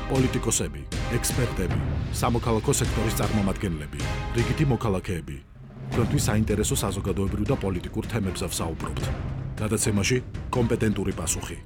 პოლიტიკოსები, ექსპერტები, სამოქალაქო სექტორის წარმომადგენლები, რიგითი მოქალაქეები. Თქვენთვის საინტერესო საზოგადოებრივ და პოლიტიკურ თემებზე ვსაუბრობთ. გადაცემაში კომპეტენტური პასუხი.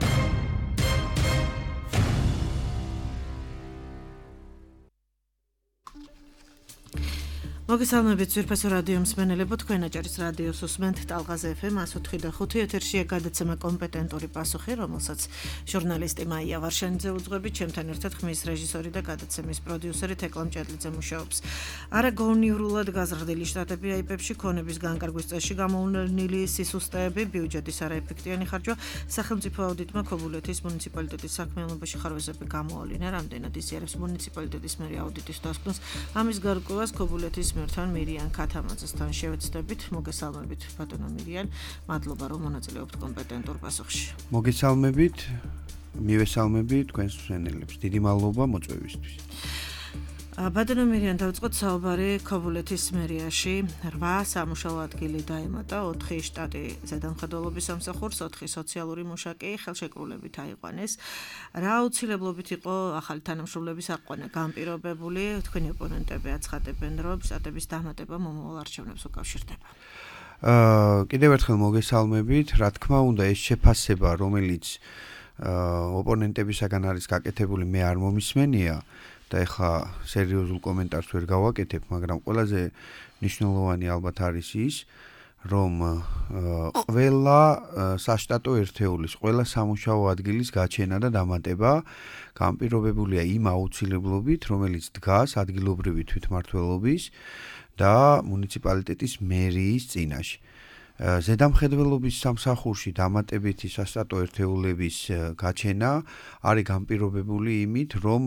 მოგესალმებით ძვირფასო რადიო მსმენელებო, თქვენ აჭარის რადიოს უსმენთ ტალღაზე FM 104.5 ეთერშია გადაცემა კომპეტენტური პასუხი, რომელსაც ჟურნალისტი მაია ვარშანიძე უძღვებით, ჩემთან ერთად ხმის რეჟისორი და გადაცემის პროდიუსერი თეკლა მჭედლიძე მუშაობს. არაგონივრულად გაზრდილი შტატები აიპებში ქონების განკარგვის წესში გამოვლენილი სისუსტეები, ბიუჯეტის არაეფექტიანი ხარჯვა, სახელმწიფო აუდიტმა ქობულეთის მუნიციპალიტეტის საქმიანობაში ხარვეზები გამოავლინა, რამდენად იზიარებს მუნიციპალიტეტის მერი აუდიტის დასკვნას, ამის გარკვევას ქობულეთის მერთან მირიან ქათამაძესთან შევეცდებით. მოგესალმებით ბატონო მირიან, მადლობა რომ მონაწილეობთ კომპეტენტურ პასუხში. მოგესალმებით, მივესალმებით თქვენს მსმენელებს. დიდი მადლობა მოწვევისთვის. ბატონო მირიან, დავიწყოთ საუბარი ქობულეთის მერიაში 8 სამუშაო ადგილი დაემატა, 4 შტატი ზედამხედველობის სამსახურს, 4 სოციალური მუშაკი ხელშეკრულებით აიყვანეს. რა აუცილებლობით იყო ახალი თანამშრომლების აყვანა განპირობებული? თქვენი ოპონენტები აცხადებენ, რომ შტატების დამატება მომავალ არჩევნებს უკავშირდება. კიდევ ერთხელ მოგესალმებით. რა თქმა უნდა, ეს შეფასება, რომელიც ოპონენტებისაგან არის გაკეთებული, მე არ მომისმენია. და ეხლა სერიოზულ კომენტარს ვერ გავაკეთებ, მაგრამ ყველაზე მნიშვნელოვანი ალბათ არის ის, რომ ყველა საშტატო ერთეულის, ყველა სამუშაო ადგილის გაჩენა და დამატება განპირობებულია იმ აუცილებლობით, რომელიც დგას ადგილობრივი თვითმმართველობის და მუნიციპალიტეტის მერიის წინაშე. ზედამხედველობის სამსახურში დამატებითი საშტატო ერთეულების გაჩენა არის განპირობებული იმით, რომ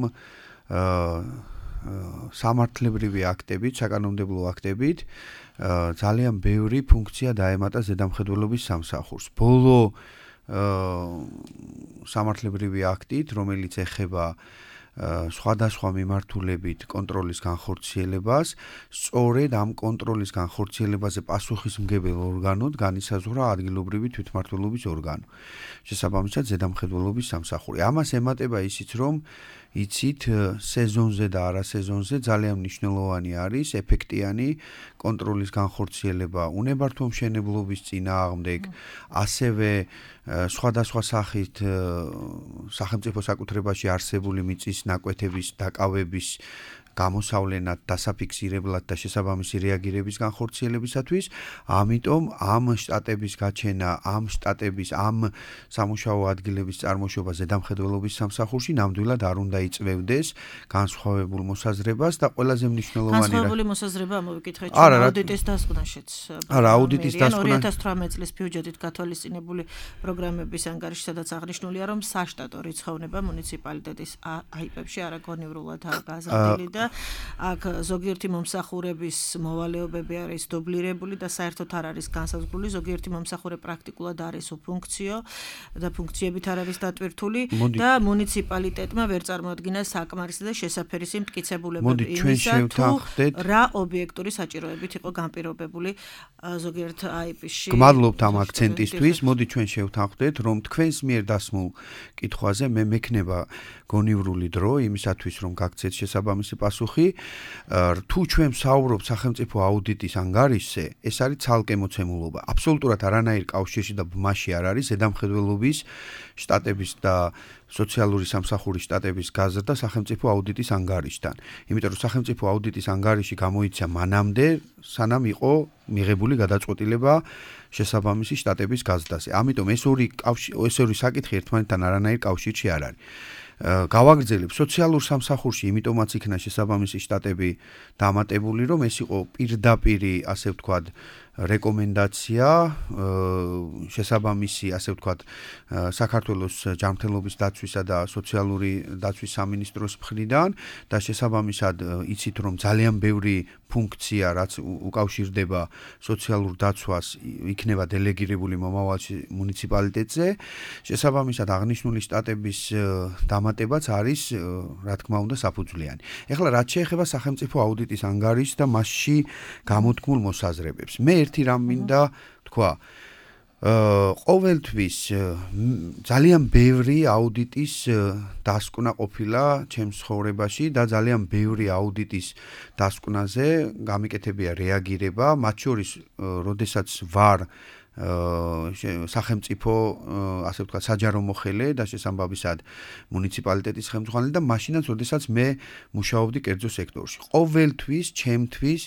სამართლებრივი აქტებით, საკანონმდებლო აქტებით ძალიან ბევრი ფუნქცია დაემატა ზედამხედველობის სამსახურს. ბოლო სამართლებრივი აქტით, რომელიც ეხება სხვადასხვა მიმართულებით კონტროლის განხორციელებას, სწორედ ამ კონტროლის განხორციელებაზე პასუხისმგებელ ორგანოდ განისაზღვრა ადგილობრივი თვითმმართველობის ორგანო. შესაბამისად, ზედამხედველობის სამსახური. ამას ემატება ისიც, რომ იცით, სეზონზე და არასეზონზე ძალიან მნიშვნელოვანი არის ეფექტიანი კონტროლის განხორციელება უნებართვო მშენებლობის წინააღმდეგ, ასევე სხვადასხვა სახით სახელმწიფო საკუთრებაში არსებული მიწის ნაკვეთების დაკავების გამოსავლენად, დასაფიქსირებლად და შესაბამისი რეაგირების განხორციელებისათვის, ამიტომ ამ შტატების გაჩენა, ამ შტატების, ამ სამუშაო ადგილების წარმოშობა ზედამხედველობის სამსახურში ნამდვილად არ უნდა იწვევდეს განსხვავებულ მოსაზრებას და ყველაზე მნიშვნელოვანი განსხვავებული მოსაზრება მოვიკითხეთ აუდიტის დასკვნაშიც. არა, აუდიტის დასკვნა 2018 წლის ბიუჯეტით გათვალისწინებული პროგრამების ანგარიში, სადაც აღნიშნულია, რომ საშტატო რიცხოვნება მუნიციპალიტეტის აიპებში არაგონივრულად გაზრდილი და აქ ზოგიერთი მომსახურების მოვალეობები არის დუბლირებული და საერთოდ არ არის განსაზღვრული, ზოგიერთი მომსახურე პრაქტიკულად არის უფუნქციო და ფუნქციებით არ არის დატვირთული და მუნიციპალიტეტმა ვერ წარმოადგინა საკმარისი და შესაფერისი მტკიცებულებები იმისა, თუ რა ობიექტური საჭიროებით იყო განპირობებული ზოგიერთ აიპში. გმადლობთ ამ აქცენტისთვის. მოდი ჩვენ შევთანხმდეთ, რომ თქვენს მიერ დასმულ კითხვაზე მე მექნება გონივრული დრო იმისათვის, რომ გაგცეთ შესაბამისი პასუხი. თუ ჩვენ ვსაუბრობთ სახელმწიფო აუდიტის ანგარიშზე, ეს არის ცალკე მოცემულობა. აბსოლუტურად არანაირ კავშირში და ბმაში არ არის ზედამხედველობის შტატების და სოციალური სამსახურის შტატების გაზრდა სახელმწიფო აუდიტის ანგარიშთან. იმიტომ რომ სახელმწიფო აუდიტის ანგარიში გამოიცა მანამდე, სანამ იყო მიღებული გადაწყვეტილება შესაბამისი შტატების გაზრდაზე. ამიტომ ეს ორი საკითხი ერთმანეთთან არანაირ კავშირში არ არის. გავაგრძელებ სოციალურ სამსახურში, იმიტომაც იქნა შესაბამისი შტატები დამატებული, რომ ეს იყო პირდაპირი, ასე ვთქვათ, რეკომენდაცია შესაბამისი, ასე ვთქვათ, საქართველოს ჯანმრთელობის დაცვისა და სოციალური დაცვის სამინისტროს მხრიდან და შესაბამისად იცით, რომ ძალიან ბევრი ფუნქცია, რაც უკავშირდება სოციალურ დაცვას, იქნება დელეგირებული მომავალში მუნიციპალიტეტზე. შესაბამისად აღნიშნული შტატების დამატებაც არის, რა თქმა უნდა, საფუძვლიანი. ეხლა რაც შეეხება სახელმწიფო აუდიტის ანგარიშს და მასში გამოთქმულ მოსაზრებებს. მე ერთი რამ მინდა თქვა, ყოველთვის ძალიან ბევრი აუდიტის დასკვნა ყოფილა ჩემს ცხოვრებაში და ძალიან ბევრი აუდიტის დასკვნაზე გამიკეთებია რეაგირება, მათ შორის, როდესაც ვარ სახელმწიფო, ასე ვთქვათ, საჯარო მოხელე და შესაბამისად მუნიციპალიტეტის ხელმძღვანელი და მაშინაც, როდესაც მე მუშაობდი კერძო სექტორში. ყოველთვის ჩემთვის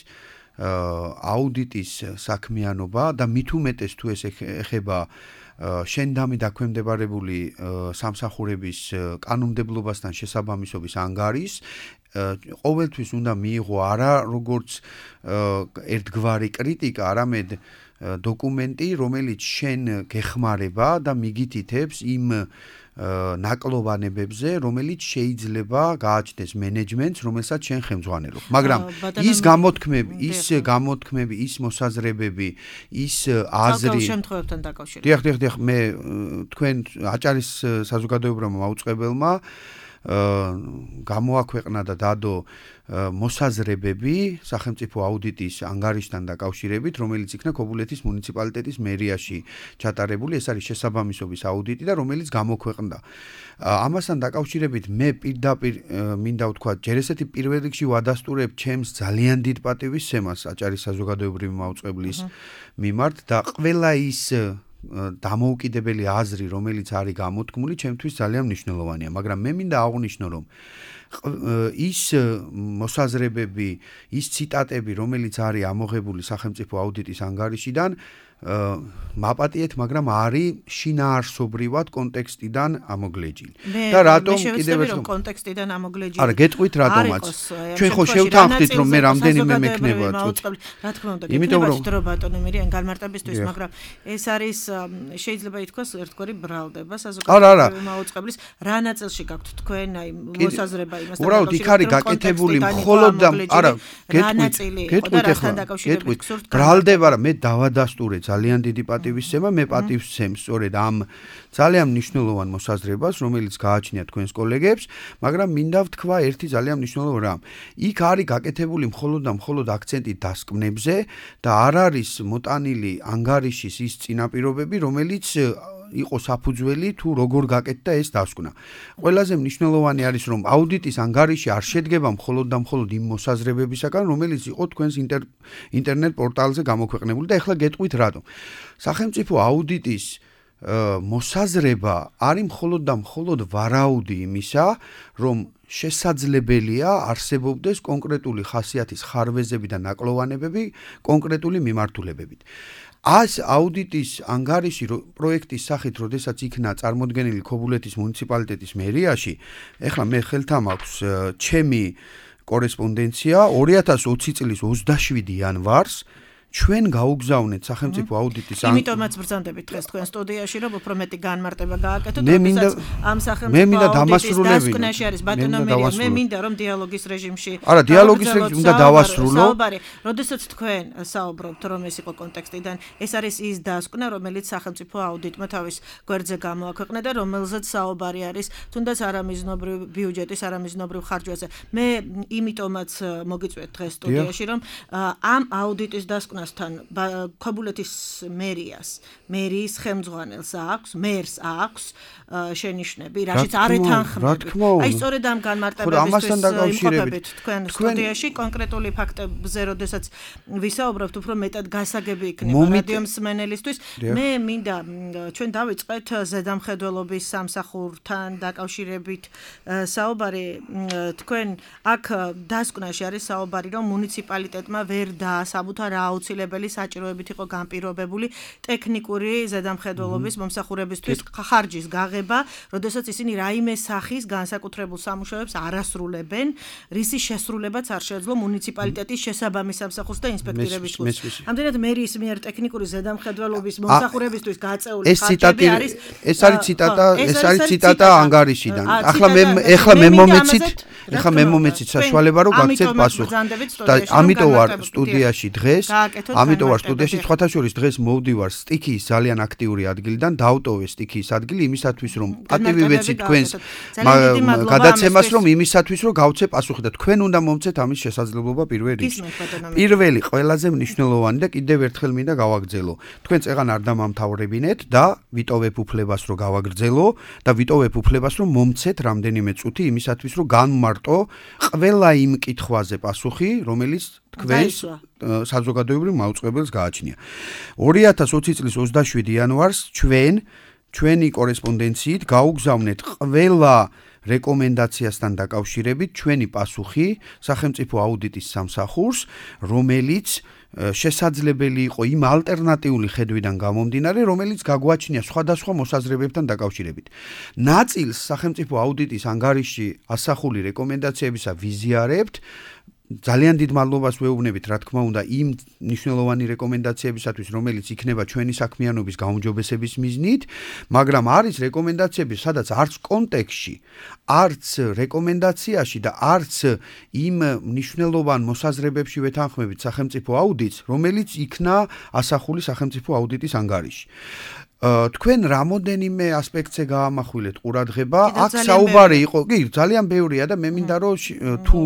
აუდიტის საქმიანობა და მით უმეტეს თუ ეს ეხება შენდამი დაქვემდებარებული სამსახურების კანონმდებლობასთან შესაბამისობის ანგარიშს ყოველთვის უნდა მიიღო არა როგორც ერთგვარი კრიტიკა, არამედ დოკუმენტი, რომელიც შენ გეხმარება და მიგითითებს იმ ნაკლოვანებებზე, რომელიც შეიძლება გააჩნდეს მენეჯმენტს, რომელსაც შენ ხელმძღვანელობ. მაგრამ ის გამოთქმები, ის მოსაზრებები, ის აზრი შემთხვევებთან დაკავშირებით. დიახ, მე თქვენ აჭარის საზოგადოებრივმა მაუწყებელმა გამოაქვეყნა და დადო მოსაზრებები სახელმწიფო აუდიტის ანგარიშთან დაკავშირებით, რომელიც იქნა ქობულეთის მუნიციპალიტეტის მერიაში ჩატარებული, ეს არის შესაბამისობის აუდიტი და რომელიც გამოქვეყნდა. ამასთან დაკავშირებით მე პირდაპირ მინდა ვთქვა, ჯერ ესეთი პირველ რიგში ვადასტურებ ჩემს ძალიან დიდ პატივისცემას აჭარის საზოგადოებრივი მაუწყებლის მიმართ და ყველა ის დამოუკიდებელი აზრი, რომელიც არის გამოთქმული, ჩემთვის ძალიან მნიშვნელოვანია, მაგრამ მე მინდა აღვნიშნო, რომ ის მოსაზრებები, ის ციტატები, რომელიც არის ამოღებული სახელმწიფო აუდიტის ანგარიშიდან, მაპატიეთ, მაგრამ არის შინაარსობრივად კონტექსტიდან ამოგლეჯილი. და რატომ კიდევ ერთხელ კონტექსტიდან ამოგლეჯილი? არა, გეტყვით რატომაც. ჩვენ ხო შევთანხმდით, რომ მე რამდენიმე მექნება წუთი. რა თქმა უნდა, გეკნებათ დრო ბატონო მერიან განმარტებისთვის, მაგრამ ეს არის შეიძლება ითქვას ერთგვარი ბრალდება საზოგადოებრივი მაუწყებლის რა ნაწილში გაქვთ თქვენ აი მოსაზრება იმასთან დაკავშირებით. უბრალოდ იქ არის გაკეთებული მხოლოდ და არა, გეტყვით, ბრალდება რა მე დავადასტურე ძალიან დიდი პატივისცემა, მე პატივისცემს სწორედ ამ ძალიან მნიშვნელოვან მოსაზრებას, რომელიც გააჩნია თქვენს კოლეგებს, მაგრამ მინდა ვთქვა ერთი ძალიან მნიშვნელოვანი რამ. იქ არის გაკეთებული მხოლოდ და მხოლოდ აქცენტი დასკვნებზე და არ არის მოტანილი ანგარიშის ის წინაპირობები, რომელიც იყო საფუძველი თუ როგორ გაკეთდა ეს დასკვნა. ყველაზე მნიშვნელოვანი არის, რომ აუდიტის ანგარიში არ შედგება მხოლოდ და მხოლოდ იმ მოსაზრებებისაგან, რომელიც იყო თქვენს ინტერნეტ პორტალზე გამოქვეყნებული და ეხლა გეტყვით რატომ. სახელმწიფო აუდიტის მოსაზრება არის მხოლოდ და მხოლოდ ვარაუდი იმისა, რომ შესაძლებელია არსებობდეს კონკრეტული ხასიათის ხარვეზები და ნაკლოვანებები კონკრეტული მიმართულებებით. ას აუდიტის ანგარიში პროექტის სახით, როდესაც იქნა წარმოდგენილი ქობულეთის მუნიციპალიტეტის მერიაში, ეხლა მე ხელთან მაქვს ჩემი კორესპონდენცია 2020 წლის 27 იანვარს ჩვენ გაუგზავნეთ სახელმწიფო აუდიტის იმიტომაც ბრძანდებით დღეს თქვენ სტუდიაში, რომ უფრო მეტი განმარტება გააკეთოთ, როდესაც ამ სახელმწიფო აუდიტის დასკვნაში არის ბატონო მერია, მე მინდა რომ დიალოგის რეჟიმში არა, დიალოგის რეჟიმში უნდა დავასრულო. როდესაც თქვენ საუბრობთ, რომ ეს იყო კონტექსტიდან, ეს არის ის დასკვნა, რომელიც სახელმწიფო აუდიტმა თავის გვერდზე გამოაქვეყნა და რომელზეც საუბარი არის, თუნდაც არამიზნობრივ ბიუჯეტის, არამიზნობრივ ხარჯვაზე. მე იმიტომაც მოგიწვიეთ დღეს სტუდიაში, რომ ამ აუდიტის დასკვნა ქობულეთის მერიის ხელმძღვანელს აქვს, მერს აქვს შენიშვნები, რაშიც არ ეთანხმებით. აი სწორედ ამ განმარტებებისთვის იმყოფებით თქვენ სტუდიაში კონკრეტული ფაქტებზე, როდესაც ვისაუბრებთ, უფრო მეტად გასაგები იქნება რადიო მსმენელისთვის. მე მინდა ჩვენ დავიწყეთ ზედამხედველობის სამსახურთან დაკავშირებით საუბარი. თქვენ აქ დასკვნაში არის საუბარი, რომ მუნიციპალიტეტმა ვერ დაასაბუთა რა აუცილებელი საჭიროებით იყო განპირობებული ტექნიკური ზედამხედველობის მომსახურებისთვის ხარჯის გაღება, როდესაც ისინი რაიმე სახის განსაკუთრებულ სამუშაოებს არ ასრულებენ, რისი შესრულებაც არ შეეძლო მუნიციპალიტეტის შესაბამის სამსახურს და ინსპექტირებისთვის. ამდენად მერიის მიერ ტექნიკური ზედამხედველობის მომსახურებისთვის გაწეული ხარჯები არის ეს არის ციტატა ანგარიშიდან. ახლა მე მომეცით ეხლა მე მომეცით საშუალება რომ გაგცეთ პასუხი. ამიტომ ვარ სტუდიაში დღეს. ამიტომ ვარ სტუდიაში სხვათა შორის დღეს მოვდივარ სტიქიის ძალიან აქტიური ადგილიდან დავტოვე სტიქიის ადგილი იმისათვის რომ პატივი ვეცით თქვენს გადაცემას რომ იმისათვის რომ გავცე პასუხი და თქვენ უნდა მომცეთ ამის შესაძლებლობა პირველ რიგში. პირველი ყველაზე მნიშვნელოვანი და კიდევ ერთხელ მინდა გავაგრძელო. თქვენ წეღან არ დამამთავრებინეთ და ვიტოვებ უფლებას რომ გავაგრძელო და ვიტოვებ უფლებას რომ მომცეთ რამდენიმე წუთი იმისათვის რომ განმარტო ყველა იმ კითხვაზე პასუხი რომელიც თქვენს საზოგადოებრივ მაუწყებელს გააჩნია. 2020 წლის 27 იანვარს ჩვენი კორესპონდენციით გაუგზავნეთ ყველა რეკომენდაციასთან დაკავშირებით ჩვენი პასუხი სახელმწიფო აუდიტის სამსახურს, რომელიც შესაძლებელი იყო იმ ალტერნატიული ხედვიდან გამომდინარე, რომელიც გაგვაჩნია სხვადასხვა მოსაზრებებთან დაკავშირებით. ნაწილს სახელმწიფო აუდიტის ანგარიშში ასახული რეკომენდაციებისა ვიზიარებთ. ძალიან დიდ მადლობას ვეუბნებით, რა თქმა უნდა, იმ მნიშვნელოვანი რეკომენდაციებისათვის, რომელიც იქნება ჩვენი საქმიანობის გაუმჯობესების მიზნით, მაგრამ არის რეკომენდაციები, სადაც არც კონტექსტში, არც რეკომენდაციაში და არც იმ მნიშვნელოვან მოსაზრებებში ვეთანხმებით სახელმწიფო აუდიტს, რომელიც იქნა ასახული სახელმწიფო აუდიტის ანგარიში. თქვენ რამოდენიმე ასპექტზე გაამახვილეთ ყურადღება, აქ საუბარი იყო, კი, ძალიან ბევრია და მე მინდა რომ თუ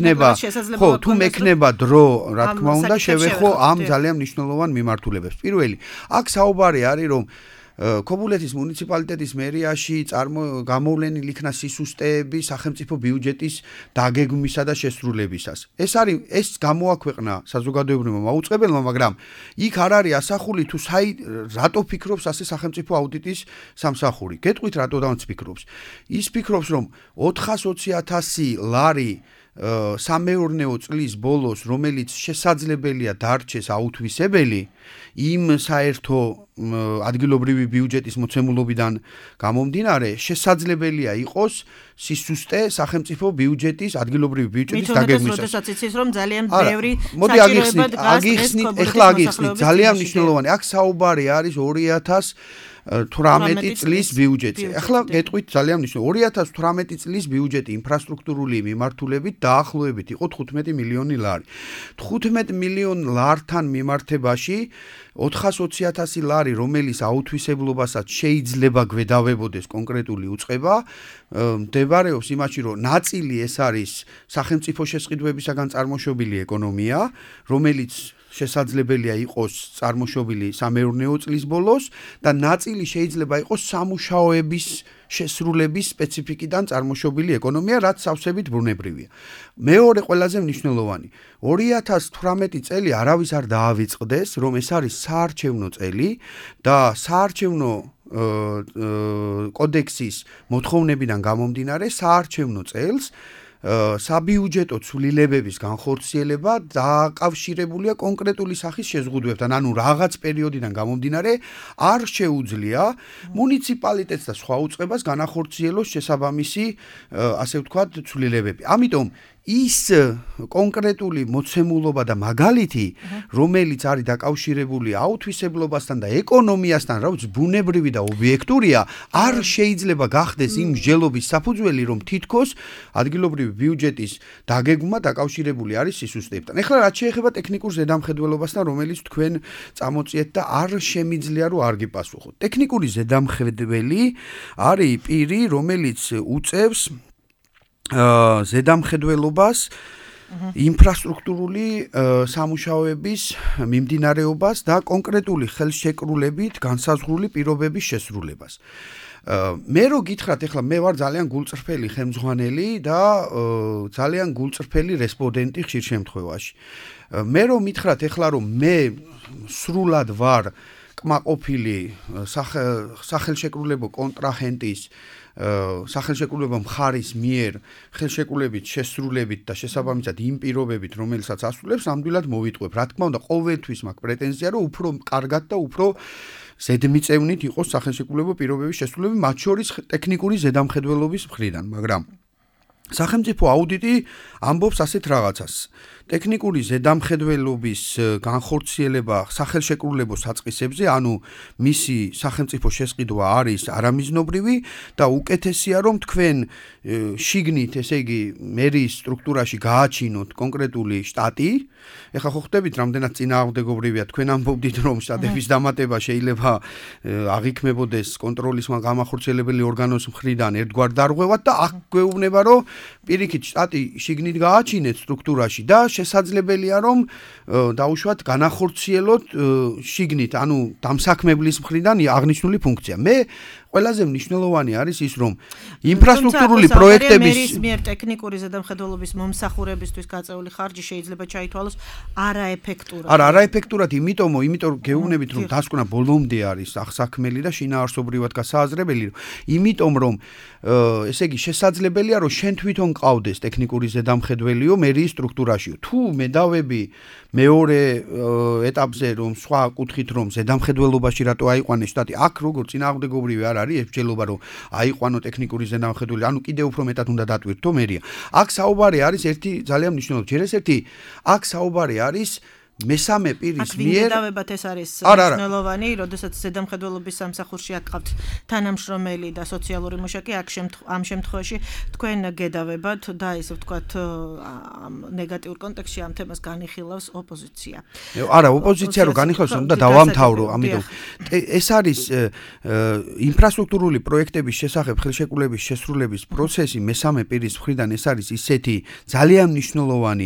მექნება დრო, რა თქმა უნდა, შევეხო ამ ძალიან მნიშვნელოვან მიმართულებებს. პირველი, აქ საუბარი არის რომ ქობულეთის მუნიციპალიტეტის მერიაში გამოვლენილი იქნა სისუსტეები სახელმწიფო ბიუჯეტის დაგეგმვისა და შესრულებისას. ეს გამოაქვეყნა საზოგადოებრივმა მაუწყებელმა, მაგრამ იქ არ არის ასახული თუ რატო ფიქრობს ასე სახელმწიფო აუდიტის სამსახური. გეტყვით რატოდანაც ფიქრობს. ის ფიქრობს რომ 420,000 ლარი სამეურნეო წლის ბოლოს, რომელიც შესაძლებელია დარჩეს აუთვისებელი იმ საერთო ადგილობრივი ბიუჯეტის მოცემულობიდან გამომდინარე, შესაძლებელია იყოს სისუსტე სახელმწიფო ბიუჯეტის ადგილობრივი ბიუჯეტის დაგეგმვისას. როდესაც იცის რომ ძალიან ბევრი საჭიროება აგიხსნით, ეხლა აგიხსნით, ძალიან მნიშვნელოვანი. აქ საუბარი არის 2018 წლის ბიუჯეტი. ახლა გეტყვით ძალიან მნიშვნელოვანი 2018 წლის ბიუჯეტი ინფრასტრუქტურული მიმართულებით დაახლოებით იყო 15 მილიონი ლარი. 15 მილიონ ლართან მიმართებაში 420,000 ლარი, რომელიც აუთვისებლობასაც შეიძლება გვედავებოდეს კონკრეტული უწყება, მდებარეობს იმაში, რომ ნაწილი ეს არის სახელმწიფო შესყიდვებისაგან წარმოშობილი ეკონომია, რომელიც შესაძლებელია იყოს წარმოშობილი სამეურნეო წლის ბოლოს და ნაწილი შეიძლება იყოს სამუშაოების შესრულების სპეციფიკიდან წარმოშობილი ეკონომია, რაც სავსებით ბრუნებრივია. მეორე ყველაზე მნიშვნელოვანი, 2018 წელი არავის არ დაავიწყდეს, რომ ეს არის საარჩევნო წელი და საარჩევნო კოდექსის მოთხოვნებიდან გამომდინარე, საარჩევნო წელს საბიუჯეტო ცვლილებების განხორციელება დაკავშირებულია კონკრეტული სახის შეზღუდვებთან, ანუ რაღაც პერიოდიდან გამომდინარე არ შეუძლია მუნიციპალიტეტს და სხვა უწყებას განახორციელოს შესაბამისი, ასე ვთქვათ, ცვლილებები. ამიტომ ის კონკრეტული მოცემულობა და მაგალითი, რომელიც არის დაკავშირებული აუთვისებლობასთან და ეკონომიასთან, რაც ბუნებრივი და ობიექტურია, არ შეიძლება გახდეს იმ მსჯელობის საფუძველი, რომ თითქოს ადგილობრივი ბიუჯეტის დაგეგმვა დაკავშირებული არის სისუსტეებთან. ეხლა რაც შეეხება ტექნიკურ ზედამხედველობასთან, რომელიც თქვენ წამოწიეთ და არ შემიძლია რომ არ გიპასუხოთ. ტექნიკური ზედამხედველი არის პირი, რომელიც უწევს ზედამხედველობას ინფრასტრუქტურული სამუშაოების მიმდინარეობას და კონკრეტული ხელშეკრულებით განსაზღვრული პირობების შესრულებას. მე რო გითხრათ, ეხლა მე ვარ ძალიან გულწრფელი ხელმძღვანელი და ძალიან გულწრფელი რესპონდენტი ხშირ შემთხვევაში. მე რო მითხრათ ეხლა რომ მე სრულად ვარ კმაყოფილი სახელშეკრულებო კონტრაჰენტის სახელშეკრულებო მხარის მიერ ხელშეკრულებით შესრულებით და შესაბამისად იმ პირობებით, რომელსაც ასრულებს, ნამდვილად მოვიტყვებ. რა თქმა უნდა, ყოველთვის მაქვს პრეტენზია, რომ უფრო კარგად და უფრო ზედმიწევნით იყოს სახელშეკრულებო პირობების შესრულება, მათ შორის ტექნიკური ზედამხედველობის მხრიდან, მაგრამ სახელმწიფო აუდიტი ამბობს ასეთ რაღაცას. ტექნიკური ზედამხედველობის განხორციელება სახელშეკრულებო საწყისებზე, ანუ მისი სახელმწიფო შესყიდვა არის არამიზნობრივი და უკეთესია რომ თქვენ შიგნით, ესე იგი, მერის სტრუქტურაში გააჩინოთ კონკრეტული შტატი. ეხლა ხო ხვდებით, რამდენად წინააღმდეგობრივია, თქვენ ამბობდით რომ შტატების დამატება შეიძლება აღიქმებოდეს კონტროლის გამახორციელებელი ორგანოს მხრიდან ერთგვარ დარღვევად და აქ გვეუბნება რომ პირიქით შტატი შიგნით გააჩინეთ სტრუქტურაში და შესაძლებელია რომ დაუშვათ განახორციელოთ შიგნით, ანუ დამსაქმებლის მხრიდან აღნიშნული ფუნქცია. მე ყველაზე მნიშვნელოვანი არის ის რომ ინფრასტრუქტურული პროექტების მერის მიერ ტექნიკური ზედამხედველობის მომსახურებისთვის გაწეული ხარჯი შეიძლება ჩაითვალოს არაეფექტურად. არაეფექტურად, იმიტომ გეუბნებით რომ დასკვნა ბოლომდე არის აღსაქმელი და შინაარსობრივად გასააზრებელი, იმიტომ რომ ესე იგი შესაძლებელია რომ შენ თვითონ ყავდეს ტექნიკური ზედამხედველიო მერის სტრუქტურაშიო. თუ მედავები მეორე ეტაპზე რომ სხვა კუთხით რომ ზედამხედველობაში რატო აიყვანეს შტატი, აქ როგორ წინააღმდეგობრივი არ არის ეფჯელობა რომ აიყვანო ტექნიკური ზედამხედველი, ანუ კიდევ უფრო მეტად უნდა დატვირთო მერია. აქ საუბარი არის ერთი ძალიან მნიშვნელოვანი, ჯერ ერთი აქ საუბარი არის მესამე პირის მიერ აქ ეს არის მნიშვნელოვანი, როდესაც ზედამხედველობის სამსახურში აკყავთ თანამშრომელი და სოციალური მუშაკი, ამ შემთხვევაში თქვენ გედავებათ და ისე ვთქვათ ნეგატიურ კონტექსტში ამ თემას განიხილავს ოპოზიცია. არა, ოპოზიცია რო განიხილავს, უნდა დავამთავრო, ამიტომ ეს არის ინფრასტრუქტურული პროექტების შესახებ ხელშეკრულების შესრულების პროცესი მესამე პირის მხრიდან ეს არის ისეთი ძალიან მნიშვნელოვანი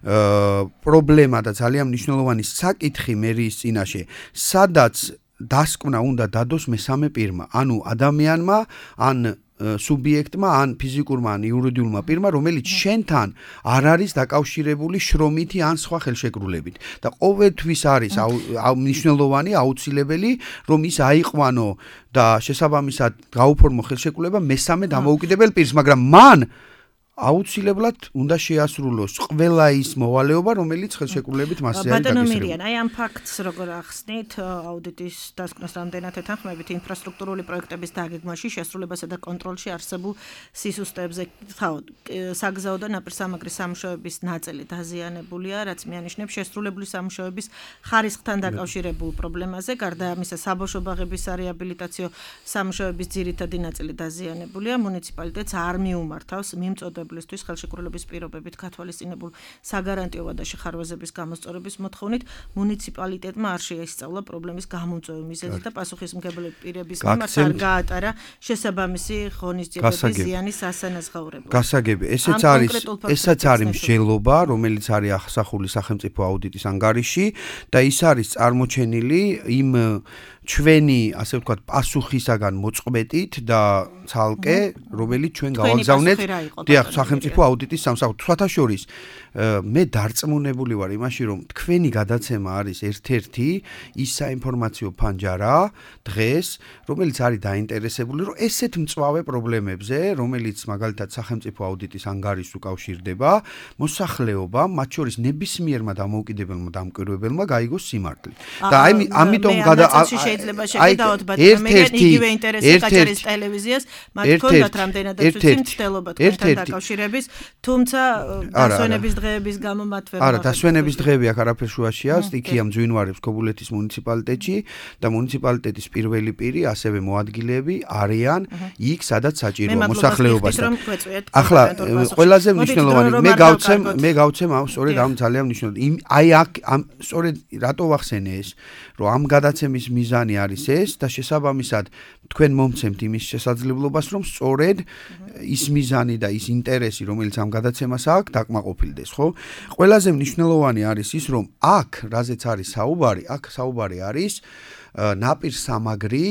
პრობლემა და ძალიან მნიშვნელოვანი საკითხი მერის წინაშე, სადაც დასკვნა უნდა დადოს მესამე პირმა, ანუ ადამიანმა, ან სუბიექტმა, ან ფიზიკურმა, ან იურიდიულმა პირმა, რომელიც შენთან არ არის დაკავშირებული შრომითი ან სხვა ხელშეკრულებით. და ყოველთვის არის მნიშვნელოვანი, აუცილებელი, რომ ის აიყვანო და შესაბამისად გაუფორმო ხელშეკრულება მესამე დამოუკიდებელ პირს, მაგრამ მან აუცილებლად უნდა შეასრულოს ყველა ის მოვალეობა, რომელიც ხელშეკრულებით მასზე არის დაგესრებული. ბატონო მირიან, აი ამ ფაქტს როგორ ახსნით აუდიტის დასკვნას რამდენად ეთანხმებით ინფრასტრუქტურული პროექტების დაგეგმვაში, შესრულებასა და კონტროლში არსებულ სისუსტეებზე, საგზაო და ნაპირსამაგრის სამუშაოების ნაწილი დაზიანებულია, რაც მიანიშნებს შესრულებული სამუშაოების ხარისხთან დაკავშირებულ პრობლემაზე, გარდა ამისა საბავშვო ბაღებისარეაბილიტაციო სამუშაოების ძირითადი ნაწილი დაზიანებულია, მუნიციპალიტეტს არ მიუმართავს მიმწოდებლისთვის ხელშეკრულების პირობებით გათვალისწინებულ საგარანტიო და შეხარვაზების გამოსწორების მოთხოვნით მუნიციპალიტეტმა არ შეისწავლა პრობლემის გამომწვევი მიზეზი და პასუხისმგებელი პირების მიმართ არ გაატარა შესაბამისი ღონისძიებების ზიანის ასანაზღაურება. გასაგები, ესაც არის მსჯელობა, რომელიც არის აღსახული სახელმწიფო აუდიტის ანგარიში და ის არის წარმოჩენილი იმ ჩვენი, ასე ვთქვათ, პასუხისაგან მოწყვეტით და ცალკე, რომელიც ჩვენ გავაგზავნეთ სახელმწიფო აუდიტის სამსახურში. სხვათაშორის, მე დარწმუნებული ვარ იმაში, რომ თქვენი გადაცემა არის ერთ-ერთი ის საინფორმაციო ფანჯარა დღეს, რომელიც არის დაინტერესებული, რომ ესეთ მწვავე პრობლემებზე, რომელიც მაგალითად სახელმწიფო აუდიტის ანგარიშს უკავშირდება, მოსახლეობა, მათ შორის ნებისმიერმა დამოუკიდებელმა დამკვირვებელმა გაიგოს სიმართლე. და ამიტომ შეიძლება შეგედავოთ ბატონო იგივე ინტერესი გაჭერის ტელევიზიას, მათ ჰქონდათ რამდენადაც ვიცი მცდელობა თქვენთან დაკავშირების, თუმცა დასვენების დღეების გამო მათ ვერ არა, დასვენების დღეები აქ არაფერ შუაშია, სტიქია მძვინვარებს ქობულეთის მუნიციპალიტეტში და მუნიციპალიტეტის პირველი პირი, ასევე მოადგილეები არიან იქ, სადაც საჭიროა მოსახლეობასთან. ახლა ყველაზე მნიშვნელოვანი მე გავცემ ამ სწორედ ამ ძალიან მნიშვნელოვანი. აი აქ სწორედ რატო ვახსენე ეს, რომ ამ გადაცემის მიზანი არის ეს და შესაბამისად თქვენ მომცემთ იმის შესაძლებლობას, რომ სწორედ ის მიზანი და ის ინტერესი, რომელიც ამ გადაცემას აქვს, დაკმაყოფილდეს, ხო? ყველაზე მნიშვნელოვანი არის ის, რომ აქ, რაზეც არის საუბარი არის ნაპირსამაგრი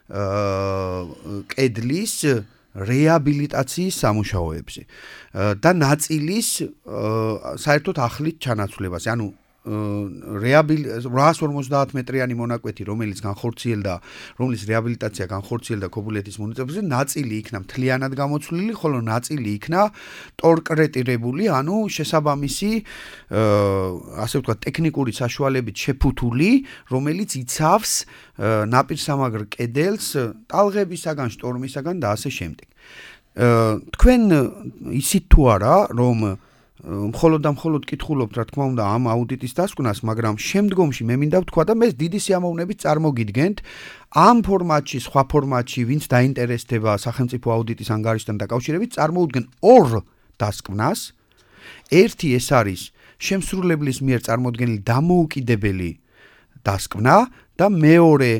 კედლის რეაბილიტაციის სამუშაოებზე და ნაწილის საერთოდ ახლით ჩანაცვლებას, ანუ 850 მეტრიანი მონაკვეთი, რომელიც განხორციელდა, რომლის რეაბილიტაცია განხორციელდა ქობულეთის მუნიციპალიტეტზე, ნაწილი იქნა მთლიანად გამოცვლილი, ხოლო ნაწილი იქნა ტორკრეტირებული, ანუ შესაბამისი, ასე ვთქვათ, ტექნიკური საშუალებით შეფუთული, რომელიც იცავს ნაპირსამაგრ კედელს ტალღებისაგან, შტორმისაგან და ასე შემდეგ. თქვენ ისიც თუ არა რომ მხოლოდ და მხოლოდ კითხულობთ რა თქმა უნდა ამ აუდიტის დასკვნას, მაგრამ შემდგომში მე მინდა ვთქვა და მე დიდი სიამოვნებით წარმოგიდგენთ ამ ფორმატში, სხვა ფორმატში, ვინც დაინტერესდება სახელმწიფო აუდიტის ანგარიშთან დაკავშირებით, წარმოუდგენ ორ დასკვნას. ერთი ეს არის შემსრულებლის მიერ წარმოდგენილი დამოუკიდებელი დასკვნა და მეორე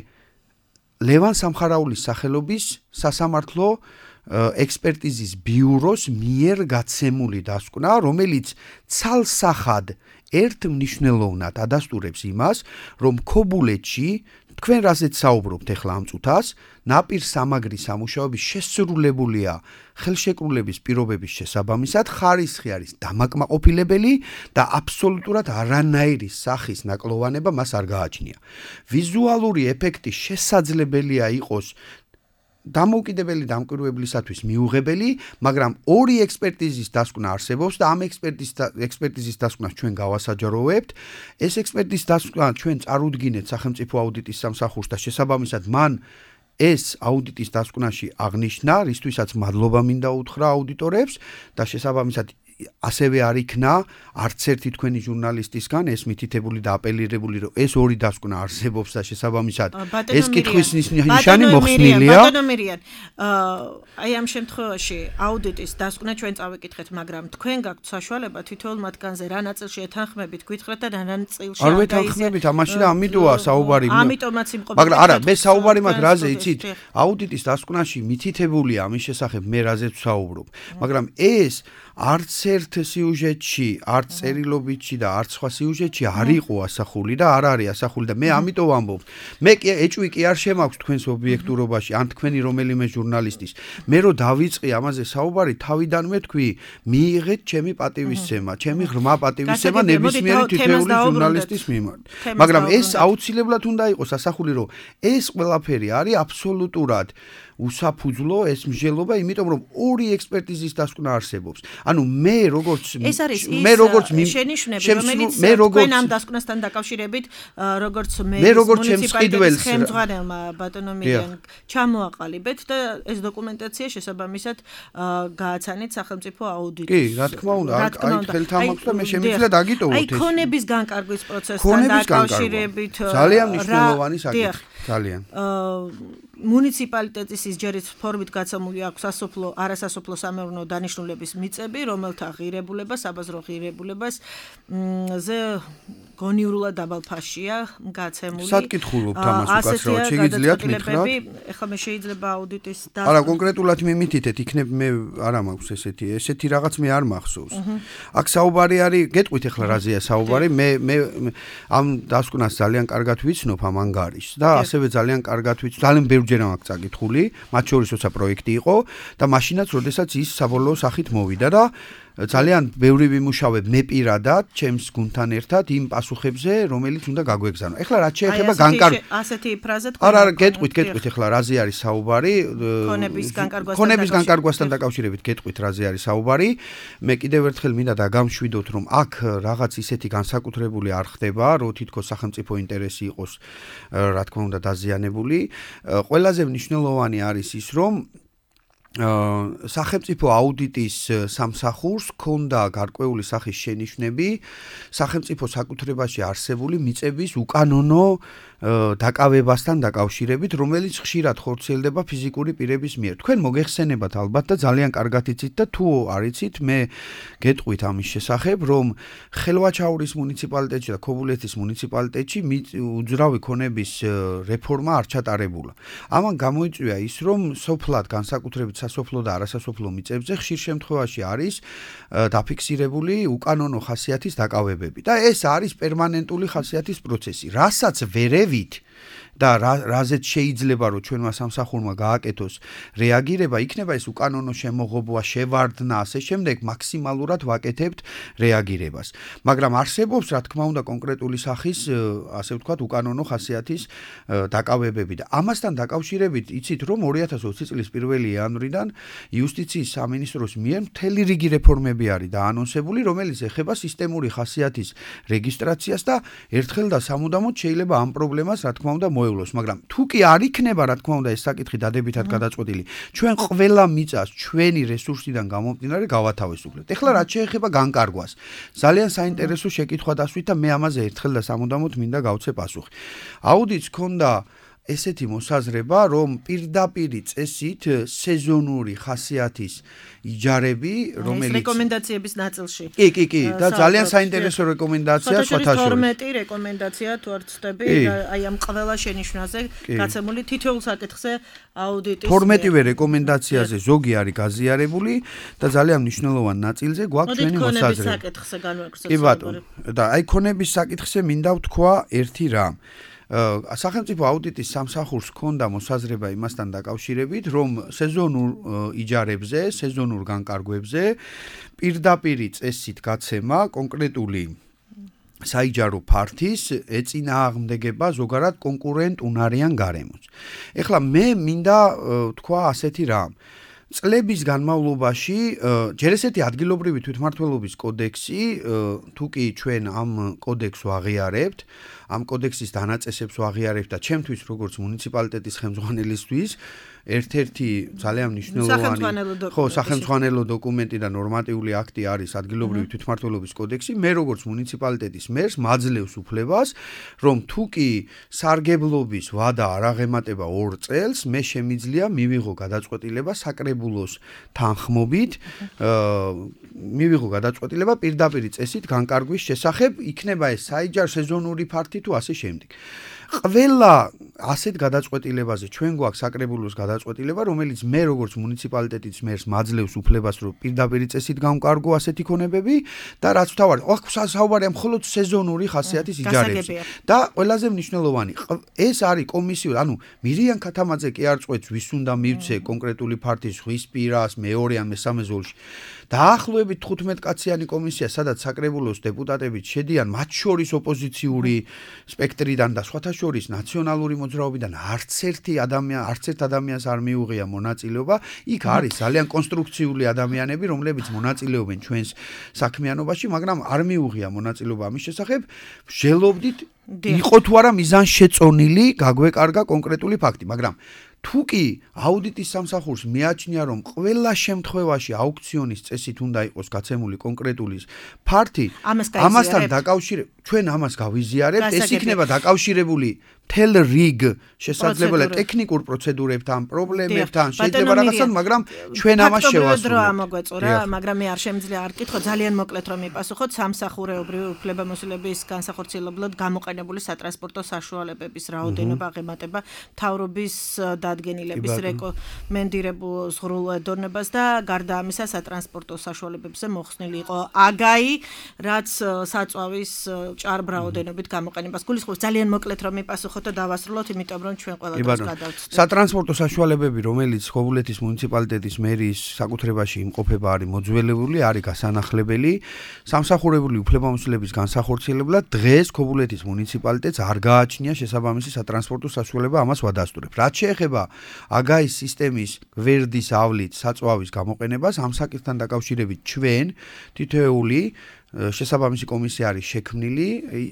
ლევან სამხარაულის სახელობის სასამართლო ექსპერტიზის ბიუროს მიერ გაცემული დასკვნა, რომელიც ცალსახად ერთმნიშვნელოვნად ადასტურებს იმას, რომ ქობულეთში თქვენ რაზეც საუბრობთ ახლა ამ წუთას, ნაპირ სამაგრის სამუშაოების შესრულებულია ხელშეკრულების პირობების შესაბამისად, ხარისხი არის დამაკმაყოფილებელი და აბსოლუტურად არანაირი სახის ნაკლოვანება მას არ გააჩნია. ვიზუალური ეფექტი შესაძლებელია იყოს დამოუკიდებელი დამკვირვებლისათვის მიუღებელი, მაგრამ ორი ექსპერტიზის დასკვნა არსებობს და ამ ექსპერტიზის დასკვნას ჩვენ გავასაჯაროვებთ. ეს ექსპერტიზის დასკვნა ჩვენ წარუდგინეთ სახელმწიფო აუდიტის სამსახურს და შესაბამისად მან ეს აუდიტის დასკვნაში აღნიშნა, რისთვისაც მადლობა მინდა უთხრა აუდიტორებს და შესაბამისად ასევე არ იქნა არც ერთი თქვენი ჟურნალისტისგან ეს მითითებული და აპელირებული, რომ ეს ორი დასკვნა არსებობს და შესაბამისად ეს კითხვის ნიშანი მოხსნილია. ბატონო მირიან, აი ამ შემთხვევაში აუდიტის დასკვნა ჩვენ წავიკითხეთ, მაგრამ თქვენ გაქვთ საშუალება თითოეულ მათგანზე რა ნაწილში ეთანხმებით გითხრათ და რა ნაწილში არ ვეთანხმებით, ამაში და ამიტოა საუბარი. ამიტომაც იმყოფება. მაგრამ არა, მე საუბარი მაქვს რაზე, იცით? აუდიტის დასკვნაში მითითებულია ამის შესახებ მე რაზეც ვსაუბრობ, მაგრამ ეს არც ერთ სიუჟეტში, არც წერილობითში და არც სხვა სიუჟეტში არ იყო ასახული და არ არის ასახული და მე ამიტომ ვამბობ. მე კი ეჭვი კი არ შემაქვს თქვენს ობიექტურობაში, ან თქვენი რომელიმე ჟურნალისტის. მე რო დავიწყი ამაზე საუბარი, თავიდანვე თქვი, მიიღეთ ჩემი პატივისცემა, ჩემი ღრმა პატივისცემა ნებისმიერი თითოეული ჟურნალისტის მიმართ. მაგრამ ეს აუცილებლად უნდა იყოს ასახული, რომ ეს ყველაფერი არის აბსოლუტურად უსაფუძვლო ეს მსჯელობა, იმიტომ რომ ორი ექსპერტიზის დასკვნა არსებობს. ანუ მე როგორც ეს არის ის შენიშვნები, რომელიც თქვენ ამ დასკვნასთან დაკავშირებით, როგორც მე მუნიციპალიტეტის ხელმძღვანელმა ბატონო მირიან ჩამოაყალიბეთ და ეს დოკუმენტაცია შესაბამისად გააცანეთ სახელმწიფო აუდიტს. კი, რა თქმა უნდა, აი ხელთან მაქვს და მე შემიძლია დაგიტოვოთ ეს. აი ქონების განკარგვის პროცესთან დაკავშირებით ძალიან მნიშვნელოვანი საკითხი, ძალიან. მუნიციპალიტეტის ისჯერის ფორმით გაცემული აქვს სასოფლო, არასასოფლო სამეურნეო დანიშნულების მიწები, რომელთა ღირებულება, საბაზრო ღირებულებას ზე გონივრულად დაბალ ფასშია გაცემული. სად კითხულობთ ამას უკაცრავად, შეგიძლიათ მითხრათ? ეხლა მე შეიძლება აუდიტის და არა, კონკრეტულად მე მითითეთ, იქნებ მე არა მაქვს ესეთი რაღაც მე არ მახსოვს. აქ საუბარი არის, გეტყვით ეხლა რაზეა საუბარი, მე ამ დასკვნას ძალიან კარგად ვიცნობ ამ ანგარიშს და ასევე ძალიან კარგად ვიცნობ, ძალიან ბევრჯერ მაქვს წაკითხული, მათ შორის როცა პროექტი იყო და მაშინაც, როდესაც ის საბოლოო სახით მოვიდა და ძალიან ბევრი ვიმუშავებ მე პირადად, ჩემს გუნდთან ერთად იმ პასუხებზე, რომელიც უნდა გაგვეგზავნო. ეხლა რაც შეეხება ასეთი ფრაზა თქვენ. არა, გეტყვით ეხლა რაზე არის საუბარი? ქონების განკარგვასთან დაკავშირებით გეტყვით რაზე არის საუბარი. მე კიდევ ერთხელ მინდა დაგამშვიდოთ, რომ აქ რაღაც ისეთი განსაკუთრებული არ ხდება, რომ თითქოს სახელმწიფო ინტერესი იყოს, რა თქმა უნდა, დაზიანებული. ყველაზე მნიშვნელოვანი არის ის, რომ სახელმწიფო აუდიტის სამსახურს ჰქონდა გარკვეული სახის შენიშვნები სახელმწიფო საკუთრებაში არსებული მიწების უკანონო დაკავებასთან დაკავშირებით, რომელიც ხშირად ხორციელდება ფიზიკური პირების მიერ. თქვენ მოგეხსენებათ ალბათ და ძალიან კარგად იცით და თუ არ იცით, მე გეტყვით ამის შესახებ, რომ ხელვაჩაურის მუნიციპალიტეტში და ქობულეთის მუნიციპალიტეტში უძრავი ქონების რეფორმა არ ჩატარებულა. ამან გამოიწვია ის, რომ სოფლად განსაკუთრებით სასოფლო და არასასოფლო მიწებზე ხშირ შემთხვევაში არის დაფიქსირებული უკანონო ხასიათის დაკავებები და ეს არის პერმანენტული ხასიათის პროცესი, რასაც ვერევით და რაზეც შეიძლება რომ ჩვენმა სამსახურმა გააკეთოს რეაგირება, იქნება ეს უკანონო შემოღობა, შევარდნა, ასე შემდეგ მაქსიმალურად ვაკეთებთ რეაგირებას. მაგრამ არსებობს, რა თქმა უნდა, კონკრეტული სახის, ასე ვთქვათ, უკანონო ხასიათის დაკავებები და ამასთან დაკავშირებით იცით, რომ 2020 წლის 1 იანვრიდან იუსტიციის სამინისტროს მიერ მთელი რიგი რეფორმები არის დაანონსებული, რომელიც ეხება სისტემური ხასიათის რეგისტრაციას და ერთხელ და სამუდამოდ შეიძლება ამ პრობლემას, რა თქმა უნდა, გამოუღვევლოს, მაგრამ თუ კი არ იქნება, რა თქმა უნდა, ეს საკითხი დადებითად გადაწყვეტილი, ჩვენ ყველა მიწას ჩვენი რესურსიდან გამომდინარე გავათავისუფლებთ. ეხლა რაც შეეხება განკარგვას, ძალიან საინტერესო შეკითხვა დასვით და მე ამაზე ერთხელ და სამუდამოდ მინდა გავცე პასუხი. აუდიტს ჰქონდა ესეთი მოსაზრება, რომ პირდაპირი წესით სეზონური ხასიათის იჯარები, რომელიც რეკომენდაციების ნაწილში. კი, და ძალიან საინტერესო რეკომენდაცია სხვათა შორის 12 რეკომენდაცია თუ არ ვცდები, აი ამ ყველა შენიშვნაზე გაცემული თითოეულ საკითხზე აუდიტის 12-ვე რეკომენდაციაზე ზოგი არის გაზიარებული და ძალიან მნიშვნელოვან ნაწილზე გვაქვს ჩვენი მოსაზრება. საკითხზე განვაგრძელოთ. კი ბატონო, და აი ქონების საკითხზე მინდა ვთქვა ერთი რამ. სახელმწიფო აუდიტის სამსახურს ჰქონდა მოსაზრება იმასთან დაკავშირებით, რომ სეზონურ იჯარებზე, სეზონურ განკარგვებზე პირდაპირი წესით გაცემა კონკრეტული საიჯარო ფართის ეწინააღმდეგება ზოგადად კონკურენტუნარიან გარემოს. ეხლა მე მინდა ვთქვა ასეთი რამ. წლების განმავლობაში ჯერ ესეთი ადგილობრივი თვითმმართველობის კოდექსი, თუ კი ჩვენ ამ კოდექსს ვაღიარებთ, ამ კოდექსის დანაწესებს ვაღიარებთ და ჩემთვის როგორც მუნიციპალიტეტის ხელმძღვანელისთვის ერთ-ერთი ძალიან მნიშვნელოვანი სახელმძღვანელო დოკუმენტი და ნორმატიული აქტი არის ადგილობრივი თვითმმართველობის კოდექსი. მე როგორც მუნიციპალიტეტის მერს მაძლევს უფლებას, რომ თუ კი სარგებლობის ვადა არ აღემატება 2 წელს, მე შემიძლია მივიღო გადაწყვეტილება საკრებულოს თანხმობით, მივიღო გადაწყვეტილება პირდაპირი წესით განკარგვის შესახებ, იქნება ეს საიჯარო სეზონური ფართი თუ ასე შემდეგ. ყველა ასეთ გადაწყვეტილებაზე ჩვენ გვაქვს საკრებულოს გადაწყვეტილება, რომელიც მე როგორც მუნიციპალიტეტის მერს მაძლევს უფლებას, რომ პირდაპირი წესით გამკარგო ასეთი ქონებები და რაც ვთავარი, საუბარია მხოლოდ სეზონური ხასიათის იჯარებზე. და ყველაზე მნიშვნელოვანი, ეს არის კომისიური, ანუ მირიან ქათამაძე კი არ წყვეტს, ვის უნდა მივცე კონკრეტული ფართის ხვის პირას, მეორე ან მესამე ზოლში. დაახლოებით 15 კაციანი კომისია, სადაც საკრებულოს დეპუტატები შედიან, მათ შორის ოპოზიციური სპექტრიდან და სხვათა შორის ნაციონალური მოძრაობიდან არც ერთ ადამიანს არ მიუღია მონაწილეობა. იქ არის ძალიან კონსტრუქციული ადამიანები, რომლებიც მონაწილეობენ ჩვენს საქმიანობაში, მაგრამ არ მიუღია მონაწილეობა ამის შესახებ. ვშელობდით, იყო თუ არა მიზანშეწონილი გაგვეკარგა კონკრეტული ფაქტი, მაგრამ თუ კი აუდიტის სამსახურს მიაჩნია, რომ ყველა შემთხვევაში აუქციონის წესით უნდა იყოს გაცემული კონკრეტული ფართი, ამასთან დაკავშირებით ჩვენ ამას გავიზიარებთ, ეს იქნება დაკავშირებული მთელ რიგ შესაძლებელია ტექნიკურ პროცედურებთან, პრობლემებთან, შეიძლება რაღაცად, მაგრამ ჩვენ ამას შევასრულებთ. ამოგვეწურა, მაგრამ მე არ შემიძლია არ კითხო, ძალიან მოკლედ რომ მიპასუხოთ, სამსახურეობრივი უფლებამოსილების განსახორციელებლად გამოყენებული სატრანსპორტო საშუალებების რაოდენობა, აღემატება მთავრობის დადგენილების რეკომენდირებულ ზღვრულ-ედონებას და გარდა ამისა სატრანსპორტო საშუალებებზე მოხსნილი იყო აგაი, რაც საწვავის ჭარბ-რაოდენობით გამოყენებას გულისხმობს. ძალიან მოკლედ რომ მიპასუხოთ და დავასრულოთ, იმიტომ რომ ჩვენ ყველა დროს გადავწყვეტთ. სატრანსპორტო საშუალებები, რომელიც ხობულეთის მუნიციპალიტეტის მერის საკუთრებაში იმყოფება, არის მოძველებული, არის გასანახლებელი. სამსახურებული უფლებამოსილების განსახორციელებლად დღეს ხობულეთის მუნიციპალიტეტს არ გააჩნია შესაბამისი სატრანსპორტო საშუალება, ამას ვადასტურებ. რაც შეეხება აგაის სისტემის გვერდის ავლით საწვავის გამოყენებას, ამ საკითხთან დაკავშირებით ჩვენ თითოეული შესაბამისი კომისია არის შექმნილი,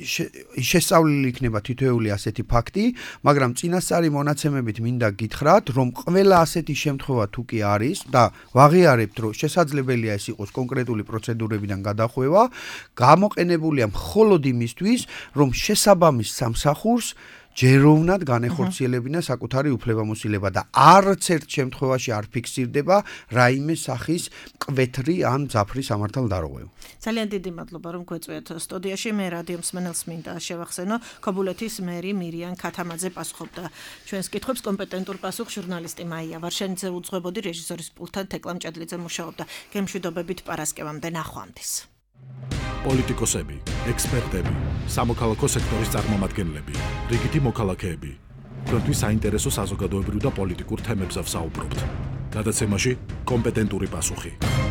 შესწავლილი იქნება თითოეული ასეთი ფაქტი, მაგრამ წინასწარი მონაცემებით მინდა გითხრათ, რომ ყველა ასეთი შემთხვევა თუ კი არის და ვაღიარებთ, რომ შესაძლებელია ეს იყოს კონკრეტული პროცედურებიდან გადახვევა, გამოყენებულია მხოლოდ იმისთვის, რომ შესაბამის სამსახურს ჯეროვნად განეხორციელებინა საკუთარი უფლებამოსილება და არც ერთ შემთხვევაში არ ფიქსირდება რაიმე სახის მკვეთრი ან მძაფრი სამართალდარღვევა. ძალიან დიდი მადლობა რომ გვეწვიათ სტუდიაში. მე რადიო მსმენელს მინდა შევახსენო, ხობულეთის მერი მირიან ქათამაძე პასუხობდა ჩვენს კითხვებს, კომპეტენტურ პასუხს ჟურნალისტი მაია ვარშენიძე უძღვებოდი, რეჟისორის პულტთან თეკლამ ჭადლიძე მუშაობდა. გემშვიდობებით პარასკევამდე, ნახვამდის. პოლიტიკოსები, ექსპერტები, სამოქალაქო სექტორის წარმომადგენლები, რიგითი მოქალაქეები. თქვენთვის საინტერესო საზოგადოებრივ და პოლიტიკურ თემებზე ვსაუბრობთ. გადაცემაში კომპეტენტური პასუხი.